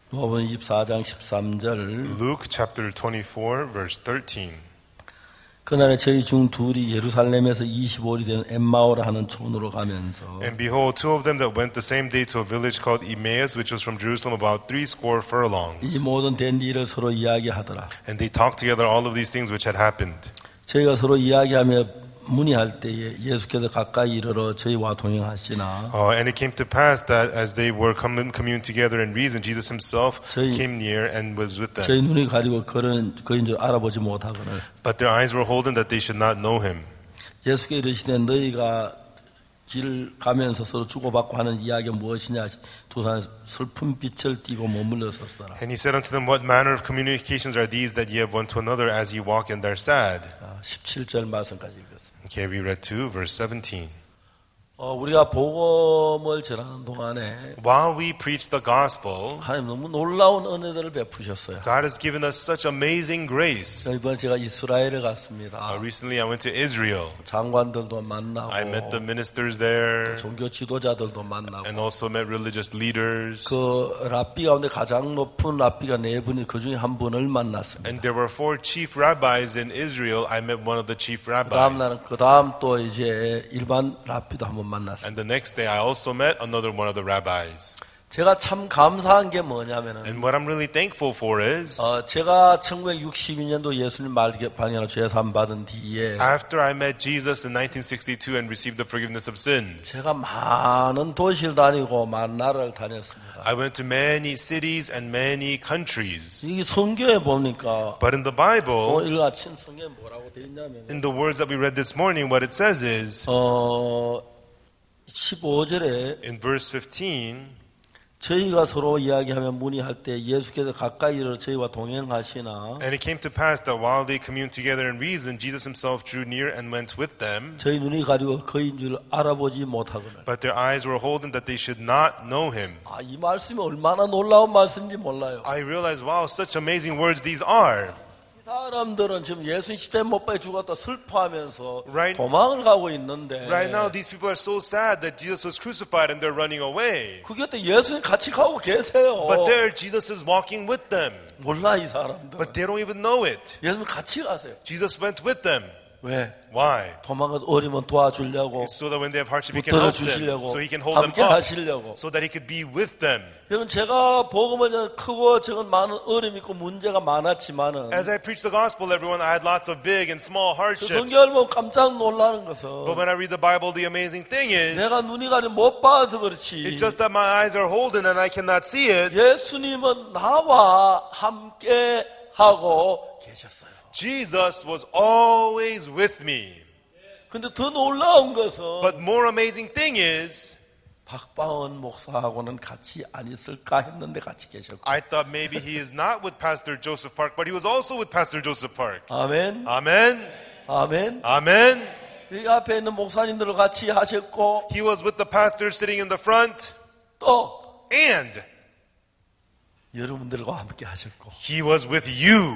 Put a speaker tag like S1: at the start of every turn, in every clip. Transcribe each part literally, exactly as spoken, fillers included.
S1: 누가복음 이십사 장 십삼 절.
S2: Luke chapter twenty-four, verse thirteen.
S1: 그날에 저희 중 둘이 예루살렘에서 이십오 리 되는 엠마오라 하는 촌으로 가면서
S2: And behold, two of them that went the same day to a village called Emmaus, which was from Jerusalem about three score furlongs.
S1: 이 모든 된 일을 서로 이야기하더라.
S2: And they talked together all of these things which had happened.
S1: 저희가 서로 이야기하며 문의할 때에 예수께서 가까이 이르러 저희와 동행하시나
S2: Uh, and it came to pass that as they were coming commune together and reason, Jesus himself
S1: 저희-
S2: came near and was with them.
S1: 저희 눈이 가리고 그런 그인 줄 알아보지 못하거늘
S2: But their eyes were holden that they should not know him.
S1: 예수께 이르시되 너희가 길 가면서 서로 주고받고 하는 이야기가 무엇이냐 두 사람이 슬픈 빛을 띠고 머물러 섰더라.
S2: And he said unto them, What manner of communications are these that ye have one to another as ye walk and are sad?
S1: 아, 십칠 절 말씀까지 읽었습니다.
S2: Okay, we read to verse seventeen.
S1: 어, 우리가 복음을 전하는 동안에
S2: While we preach the gospel,
S1: 하나님 너무 놀라운 은혜들을 베푸셨어요.
S2: God has given us such amazing grace.
S1: 이번에 제가 이스라엘에 갔습니다.
S2: Uh, recently I went to Israel.
S1: 장관들도 만나고
S2: I met the ministers there
S1: 종교 지도자들도 만나고
S2: and also met religious leaders.
S1: 그 랍비 가운데 가장 높은 랍비가 네 분이 그 중에 한 분을 만났습니다.
S2: And there were four chief rabbis in Israel. I met one of the chief
S1: 그 다음
S2: rabbis.
S1: 날은 그 다음 또 이제 일반 랍비도 한 번 만났습니다.
S2: And the next day I also met another one of the rabbis.
S1: 제가 참 감사한 게 뭐냐면은
S2: And what I'm really thankful for is
S1: 어, 제가 천구백육십이 년도 예수님 발견하고 죄사함 받은 뒤에
S2: after I met Jesus in nineteen sixty-two and received the forgiveness of sins,
S1: 제가 많은 도시를 다니고 많은 나라를 다녔습니다.
S2: I went to many cities and many countries.
S1: 이 성경에 보니까
S2: But in the
S1: 어,
S2: Bible,
S1: 오늘 아침 성경에 뭐라고 되어 있냐면
S2: in the words that we read this morning, what it says is,
S1: 어, 십오 절에
S2: in verse fifteen,
S1: 저희가 서로 이야기하며 문의할 때 예수께서 가까이 이르러 저희와 동행하시나
S2: and it came to pass that while they communed together and reasoned, Jesus himself drew near and went with them.
S1: 저희 눈이 가리고 그인 줄 알아보지 못하거늘.
S2: But their eyes were holden that they should not know him.
S1: 아, 이 말씀이 얼마나 놀라운 말씀인지 몰라요.
S2: I realized, wow, such amazing words these are.
S1: 이 사람들은 지금 예수 십자가에 못 박혀 죽었다 슬퍼하면서
S2: Right.
S1: 도망을 가고 있는데
S2: Right now, these people are so sad that Jesus was crucified and they're running away.
S1: 그 곁에 예수님 같이 가고 계세요.
S2: But there, Jesus is walking with them.
S1: 몰라 이 사람들.
S2: But they don't even know it.
S1: 예수님 같이 가세요.
S2: Jesus went with them.
S1: 왜?
S2: Why?
S1: 도망가 어리면 도와주려고,
S2: So that when they have hardship, he can
S1: 붙들어
S2: help them.
S1: 주시려고,
S2: So he can hold them
S1: 함께
S2: up.
S1: 하시려고.
S2: So that he could be with them.
S1: 여러분 제가 복음을 전해 크고 적은 많은 어려움이 있고 문제가 많았지만은
S2: As I preach the gospel, everyone, I had lots of big and small
S1: 그
S2: hardships.
S1: 성경을 보면 깜짝 놀라는
S2: But
S1: 것은
S2: when I read the Bible, the amazing thing is,
S1: 내가 눈이 가려 못 봐서 그렇지
S2: it's just that my eyes are holden and I cannot see it.
S1: 예수님은 나와 함께 하고 계셨어요.
S2: Jesus was always with me.
S1: 근데 더 놀라운 것은
S2: But more amazing thing is,
S1: 박바원 목사하고는 같이 안 있을까 했는데 같이 계셨고.
S2: I thought maybe he is not with Pastor Joseph Park, but he was also with Pastor Joseph Park.
S1: 아멘.
S2: Amen.
S1: 아멘.
S2: Amen.
S1: 이 앞에 있는 목사님들을 같이 하셨고
S2: He was with the pastor sitting in the front,
S1: 또
S2: and
S1: 여러분들과 함께 하셨고
S2: he was with you.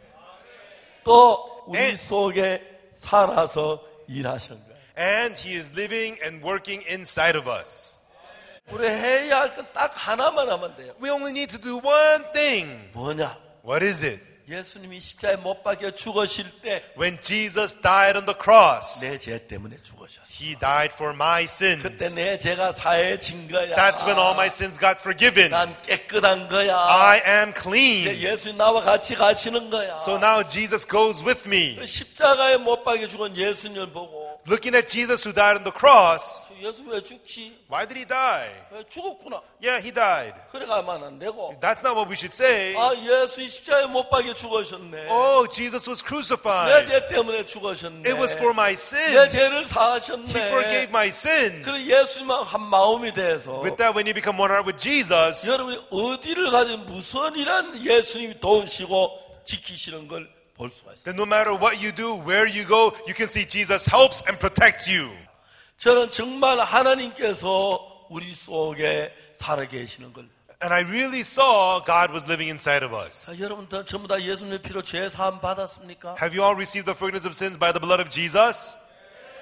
S1: 또 우리
S2: 에.
S1: 속에 살아서 일하시는 거예요.
S2: And he is living and working inside of us.
S1: 우리 해야 할 건 딱 하나만 하면 돼요.
S2: We only need to do one thing.
S1: 뭐냐?
S2: What is it?
S1: 예수님이 십자가에 못 박혀 죽으실 때 내
S2: When Jesus died on the cross,
S1: 죄 때문에 죽으셨어.
S2: he died for my sins.
S1: 그때 내 죄가 사해진 거야.
S2: That's when all my sins got forgiven.
S1: 난 깨끗한 거야.
S2: I am
S1: 이제
S2: clean.
S1: 예수님 나와 같이 가시는 거야.
S2: So now Jesus goes with me.
S1: 그 십자가에 못 박혀 죽은 예수님을 보고
S2: Looking at Jesus who died on the cross,
S1: 예수 왜 죽지?
S2: why did he die?
S1: 왜 죽었구나.
S2: Yeah, he died.
S1: 그래 가면 안 되고.
S2: That's not what we should say.
S1: 아, 예수 십자가에 못 박혀 죽으셨네.
S2: Oh, Jesus was
S1: 내
S2: crucified.
S1: 죄 때문에 죽으셨네.
S2: It was for my
S1: 내
S2: sins.
S1: 죄를 사하셨네.
S2: He forgave my sins.
S1: 그 예수님과 한 마음이 돼서
S2: With that, when you become one heart with Jesus,
S1: 여러분이 어디를 가든 무슨 일한 예수님이 도우시고 지키시는 걸 볼 수가 있어요.
S2: then no matter what you do, where you go, you can see Jesus helps and protects you.
S1: 저는 정말 하나님께서 우리 속에 살아 계시는 걸.
S2: And I really saw God was living inside of us.
S1: 자, 여러분 다 전부 다 예수님의 피로 죄 사함 받았습니까?
S2: Have you all received the forgiveness of sins by the blood of Jesus?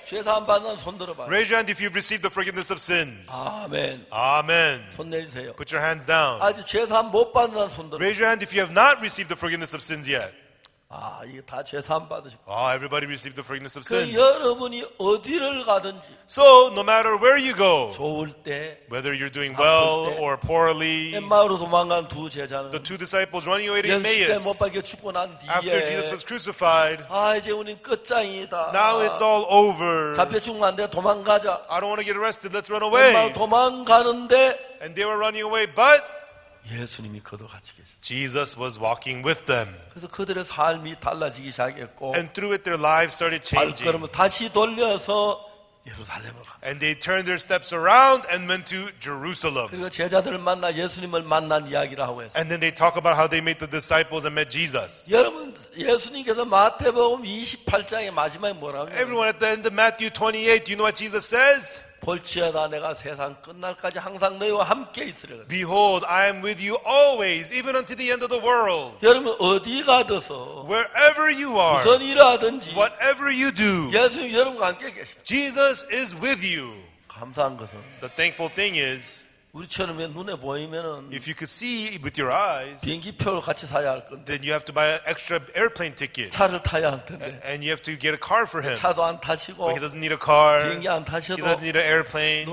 S1: 죄 사함 받는 손 들어봐요.
S2: Raise your hand if you've received the forgiveness of sins.
S1: 아멘.
S2: Amen.
S1: 손 내주세요.
S2: Put your hands down.
S1: 아직 죄 사함 못 받는 손 들어.
S2: Raise your hand if you have not received the forgiveness of sins yet.
S1: 아, 이게 다 죄 사함 받으시고.
S2: Oh, everybody received the forgiveness of
S1: 그
S2: sins.
S1: 여러분이 어디를 가든지
S2: So, no matter where you go,
S1: 좋을 때
S2: whether you're doing well or poorly,
S1: 엠마오로 도망간 두 제자는
S2: the two disciples running away to
S1: 예수 때
S2: Emmaus,
S1: 못 박혀 죽고 난
S2: after
S1: 뒤에
S2: Jesus was crucified,
S1: 아 이제 우린 끝장이다.
S2: now it's all over.
S1: 잡혀 죽으면 안 돼. 도망가자.
S2: I don't want to get arrested. Let's run
S1: 엠마오
S2: away.
S1: 도망가는데
S2: And they were running away, but
S1: 예수님이 그들 같이 계셨어요.
S2: Jesus was walking with them.
S1: 그래서 그들의 삶이 달라지기 시작했고
S2: And through it, their lives started changing.
S1: 발걸음을 다시 돌려서 예루살렘을 갑니다.
S2: And they turned their steps around and went to Jerusalem.
S1: 그리고 제자들을 만나 예수님을 만난 이야기를 하고 했어요.
S2: And then they talk about how they met the disciples and met Jesus.
S1: 여러분 예수님께서 마태복음 이십팔 장의 마지막에 뭐라고 하냐면
S2: Everyone, at the end of Matthew twenty-eight, do you know what Jesus says?
S1: 볼지어다 내가 세상 끝날까지 항상 너희와 함께 있으리라.
S2: Behold, I am with you always, even unto the end of the world.
S1: 여러분 어디 가서
S2: Wherever you are,
S1: 무슨 일을 하든지
S2: whatever you do,
S1: 예수님 여러분과 함께 계셔.
S2: Jesus is with you.
S1: 감사한 것은
S2: The thankful thing is,
S1: 우리처럼 눈에 보이면은
S2: if you could see with your eyes,
S1: 비행기표를 같이 사야 할 건데
S2: then you have to buy an extra airplane ticket.
S1: 차를 타야 할 텐데
S2: And you have to get a car for him.
S1: 차도 안
S2: But
S1: 타시고
S2: he doesn't need a car.
S1: 비행기 안
S2: He
S1: 타셔도
S2: doesn't need an airplane.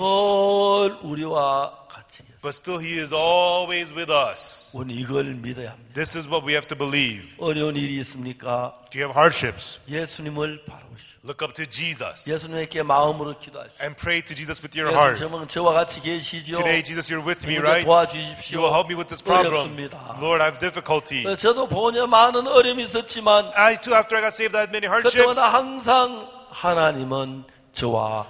S1: 늘 우리와 같이 계세요.
S2: But still, he is always with us.
S1: 우리 이걸 믿어야 합니다.
S2: This is what we have to believe.
S1: 어려운 일이 있습니까?
S2: Do you have hardships?
S1: 예수님을 바라보시오.
S2: Look up to Jesus
S1: 예수님께 마음으로 기도하시오.
S2: and pray to Jesus with your heart.
S1: 예수님은 저와 같이 계시죠.
S2: Today, Jesus, you're with me,
S1: 문제
S2: right?
S1: 도와주십시오.
S2: You will help me with this problem.
S1: 어렵습니다.
S2: Lord, I have difficulty.
S1: 저도 보냐 많은 어려움이 있었지만
S2: I too, after I got saved, I had many hardships.
S1: 그때마다 항상 하나님은 저와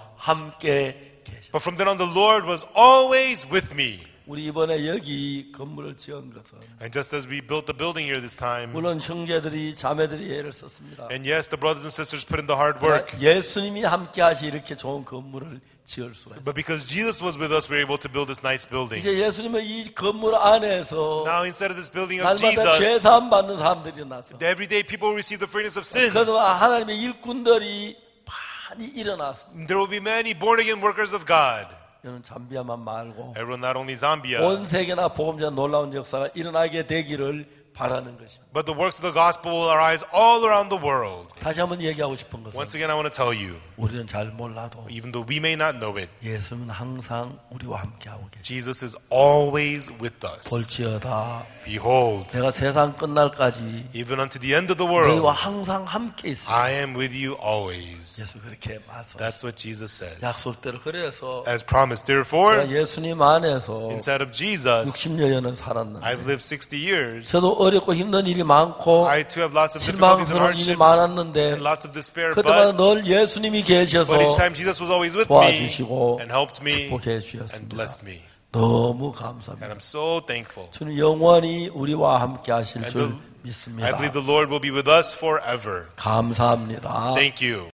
S1: 함께 계셔.
S2: But from then on, the Lord was always with me.
S1: 우리 이번에 여기 건물을 지은 것은
S2: And just as we built the building here this time,
S1: 물론 형제들이 자매들이 애를 썼습니다.
S2: and yes, the brothers and sisters put in the hard work.
S1: 예수님이 함께 하시 이렇게 좋은 건물을 지을 수가 있어요.
S2: But because Jesus was with us, we were able to build this nice building.
S1: 이제 예수님은 이 건물 안에서
S2: Now, instead of this building of
S1: 날마다
S2: Jesus,
S1: 죄사함 받는 사람들이 나서
S2: every day people receive the forgiveness of sins.
S1: 그동안 하나님의 일꾼들이 많이 일어나서
S2: There will be many born-again workers of God.
S1: 이는 잠비아만 말고
S2: Everyone, not only Zambia,
S1: 온 세계나 복음자 놀라운 역사가 일어나게 되기를 바라는 것입니다.
S2: but the works of the gospel will arise all around the world.
S1: 다시 한번 얘기하고 싶은 것은
S2: Once again, I want to tell you,
S1: 우리는 잘 몰라도
S2: even though we may not know it,
S1: 예수는 항상 우리와 함께하고 계십니다.
S2: Jesus is always with us.
S1: 볼지어다
S2: Behold,
S1: 내가 세상 끝날까지
S2: even unto the end of the
S1: 너희와
S2: world,
S1: 항상 함께 있습니다.
S2: I am with you always.
S1: 예수 그렇게 말씀.
S2: That's what Jesus says.
S1: 약속대로 그래서
S2: As promised,
S1: 제가
S2: therefore,
S1: 예수님 안에서
S2: inside of Jesus,
S1: 육십여 년을 살았는데
S2: I've lived sixty years.
S1: 저도 어렵고 힘든 일이 많고
S2: I too have lots of difficulties and
S1: 실망스러운 일이
S2: hardships
S1: 많았는데
S2: and lots of despair,
S1: 그때마다
S2: but,
S1: 늘 예수님이 계셔서
S2: but each time Jesus was always with me
S1: 도와주시고
S2: and helped me
S1: 축복해
S2: and
S1: 주셨습니다.
S2: blessed me.
S1: 너무
S2: And
S1: 감사합니다.
S2: I'm so thankful.
S1: 주는 영원히 우리와 함께 하실
S2: And
S1: 줄
S2: the- I
S1: 믿습니다.
S2: believe the Lord will be with us forever.
S1: 감사합니다.
S2: Thank you.